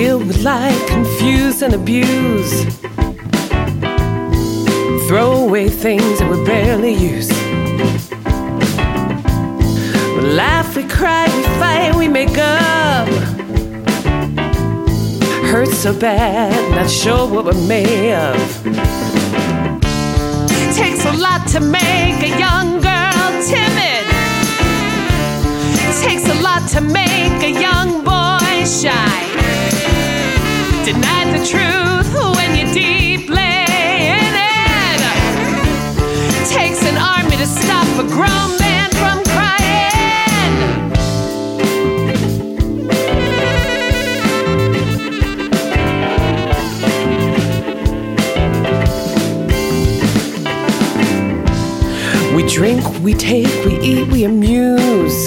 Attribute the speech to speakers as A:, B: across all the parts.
A: deal with life, confuse and abuse, throw away things that we barely use. We laugh, we cry, we fight, we make up. Hurt so bad, not sure what we're made of. Takes a lot to make a young girl timid. Takes a lot to make a young boy shy. Deny the truth when you're deeply in it. Takes an army to stop a grown man from crying. We drink, we take, we eat, we amuse.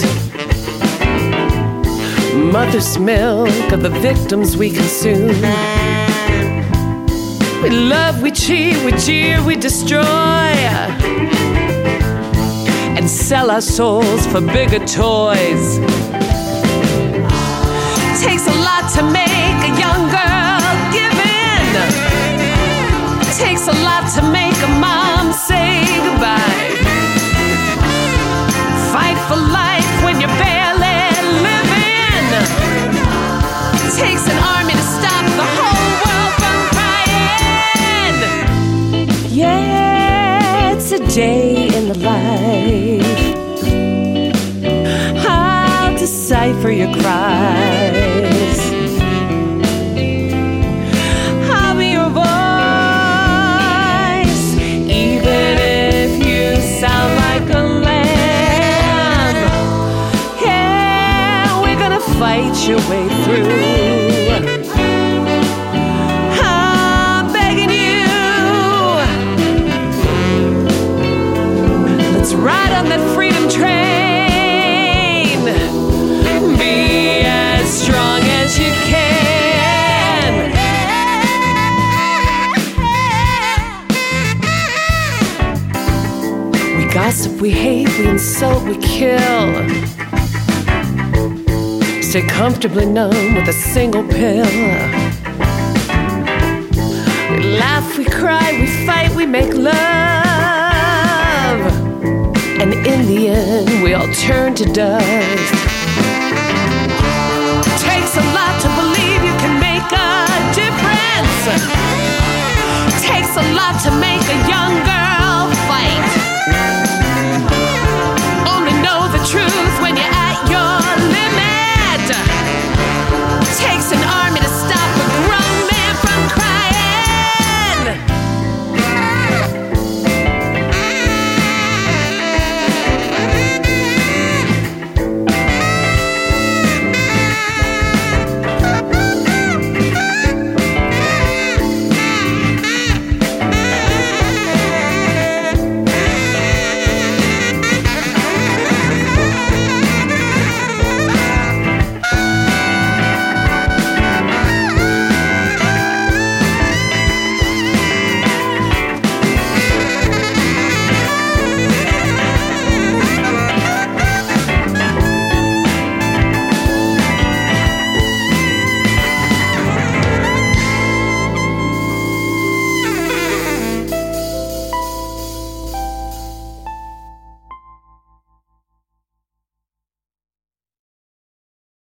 A: Mother's milk of the victims we consume. We love, we cheat, we jeer, we destroy, and sell our souls for bigger toys. Takes a lot to make a young girl give in. Takes a lot to make a mom say goodbye. Fight for life when you're barely living. Takes an army to stop the whole world from crying. Yeah, it's a day in the life. I'll decipher your cries. I'll be your voice, even if you sound like a lamb. Yeah, we're gonna fight your way through. I'm begging you, let's ride on that freedom train. Be as strong as you can. We gossip, we hate, we insult, we kill. Stay comfortably numb with a single pill. We laugh, we cry, we fight, we make love. And in the end, we all turn to dust. Takes a lot to believe you can make a difference. Takes a lot to make